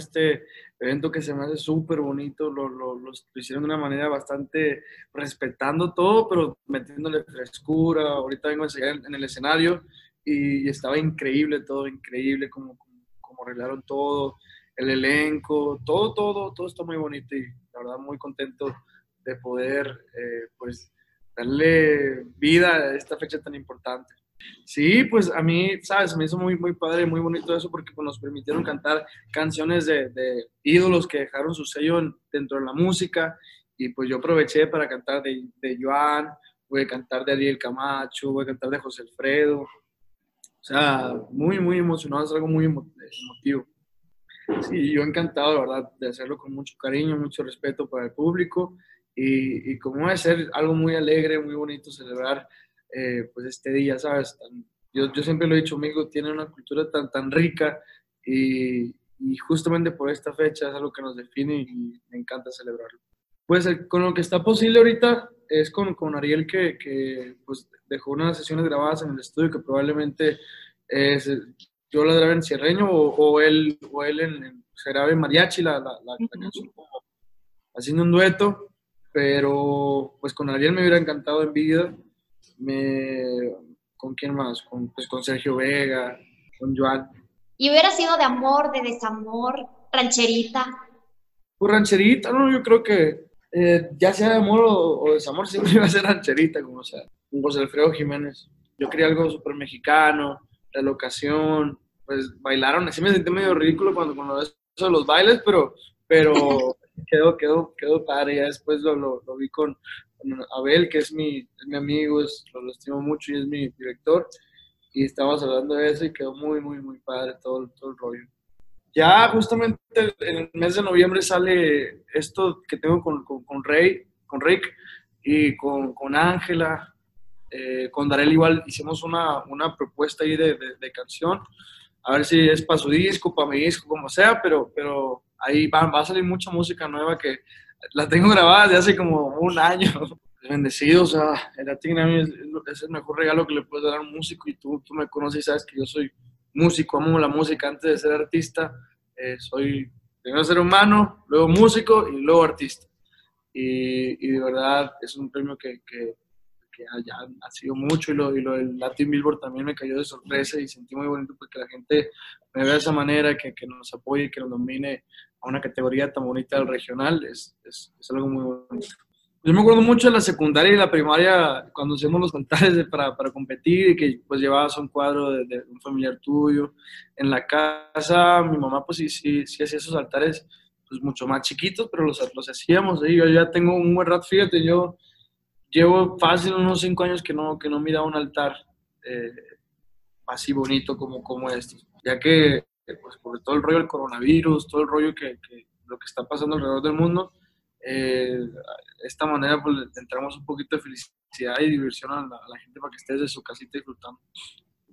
este evento que se me hace súper bonito, lo hicieron de una manera bastante respetando todo, pero metiéndole frescura. Ahorita vengo a enseñar en el escenario y estaba increíble todo, increíble como arreglaron todo, el elenco, todo está muy bonito y la verdad muy contento de poder pues darle vida a esta fecha tan importante. Sí, pues a mí, sabes, me hizo muy padre, muy bonito eso porque pues, nos permitieron cantar canciones de ídolos que dejaron su sello dentro de la música y pues yo aproveché para cantar de Joan, voy a cantar de Ariel Camacho, voy a cantar de José Alfredo, o sea, muy emocionado, es algo muy emotivo. Sí, yo encantado, la verdad, de hacerlo con mucho cariño, mucho respeto para el público y como debe ser algo muy alegre, muy bonito celebrar pues este día, ¿sabes? Yo siempre lo he dicho, amigo, tiene una cultura tan rica y justamente por esta fecha es algo que nos define y me encanta celebrarlo. Pues con lo que está posible ahorita es con Ariel que pues dejó unas sesiones grabadas en el estudio que probablemente yo la grabe en cierreño o él se grabe en mariachi la canción como haciendo un dueto, pero pues con Ariel me hubiera encantado en vida, me, ¿con quién más? Pues con Sergio Vega, con Joan. Y hubiera sido de amor, de desamor, rancherita. Pues rancherita, ¿no? Yo creo que ya sea de amor o desamor, siempre iba a ser rancherita, como sea, con José Alfredo Jiménez. Yo quería algo súper mexicano, la locación, pues bailaron, así me sentí medio ridículo cuando eso de los bailes, pero quedó padre. Ya después lo vi con Abel, que es mi amigo, lo estimo mucho y es mi director, y estábamos hablando de eso y quedó muy padre todo el rollo. Ya justamente en el mes de noviembre sale esto que tengo con Rick y con Ángela, con Darel igual hicimos una propuesta ahí de canción, a ver si es para su disco, para mi disco, como sea, pero ahí va a salir mucha música nueva que la tengo grabada desde hace como un año. Bendecido, o sea, el Latin Grammy es el mejor regalo que le puedes dar a un músico y tú me conoces y sabes que yo soy músico, amo la música antes de ser artista, soy primero ser humano, luego músico y luego artista. Y de verdad es un premio que ya ha sido mucho y lo del Latin Billboard también me cayó de sorpresa y sentí muy bonito porque la gente me ve de esa manera, que nos apoye, que nos domine a una categoría tan bonita del regional, es algo muy bonito. Yo me acuerdo mucho de la secundaria y la primaria cuando hacíamos los altares para competir y que pues llevabas un cuadro de un familiar tuyo. En la casa mi mamá pues sí hacía esos altares pues mucho más chiquitos, pero los hacíamos. ¿Eh? Yo ya tengo un buen rato, fíjate, yo llevo fácil unos 5 años que no miraba un altar eh, así bonito como estos, ya que pues por todo el rollo del coronavirus, todo el rollo que lo que está pasando alrededor del mundo, de esta manera pues le entramos un poquito de felicidad y diversión a la gente para que esté desde su casita disfrutando.